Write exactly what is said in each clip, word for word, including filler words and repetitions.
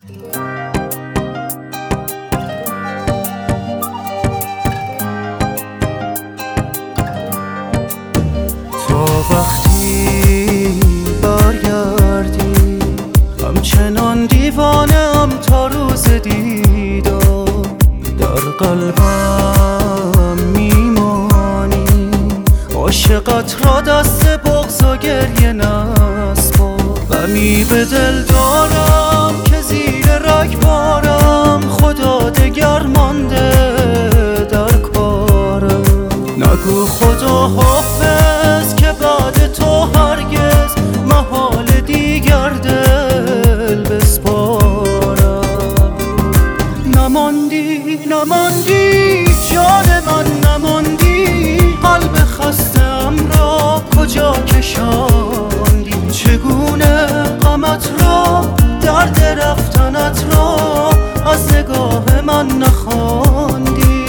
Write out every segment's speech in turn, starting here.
تو وقتی برگردی همچنان دیوانه‌ام تا روز دیدار، در قلبم میمانی، عاشقت را دست بغض و گریه نسپار. غمی به دل دارم که زیر رگبارم، خدا دگر مانده در کارم. نگو خدا حافظ که بعد تو هرگز محال دیگر دل بسپارم. نماندی نماندی جان من، نماندی قلب خستم را کجا کشاندی. چگونه غمت را، درد رفتنت را از نگاه من نخواندی.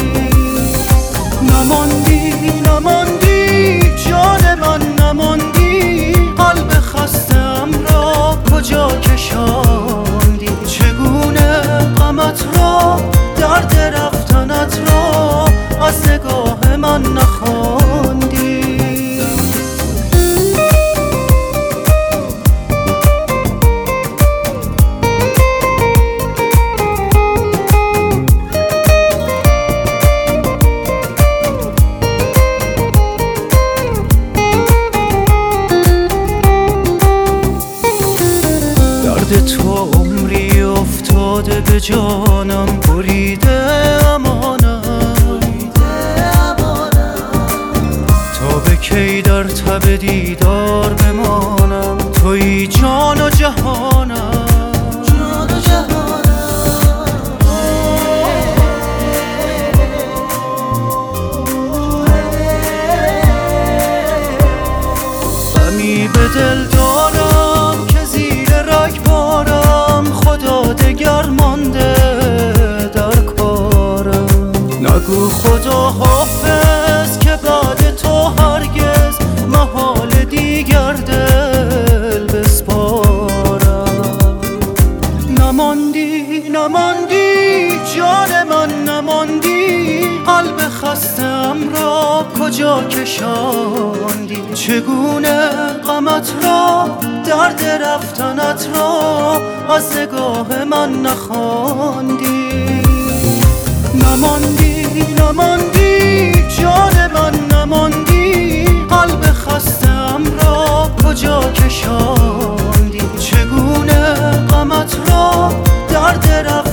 نماندی نماندی جان من، نماندی قلب خستم را کجا کشاندی. چگونه غمت را، درد رفتنت را از نگاه من نخواندی. تو عمری افتاده به جانم، بریده امانم تا به کی در تب دیدار بمانم. توی جان و جهانم، جان و جهانم. غمی به دل دارم که زیر رگبارم، خدا دگر مانده در کارم. نگو خدا حافظ که بعد تو هرگز محال دیگر دل بسپارم. نماندی نماندی جان من، نماندی قلب خستم را کجا کشاندی. چگونه غمت را، درد رفتنت را از نگاه من نخواندی. نماندی نماندی جان من، نماندی قلب خستم را کجا کشاندی. چگونه غمت را، درد رفتنت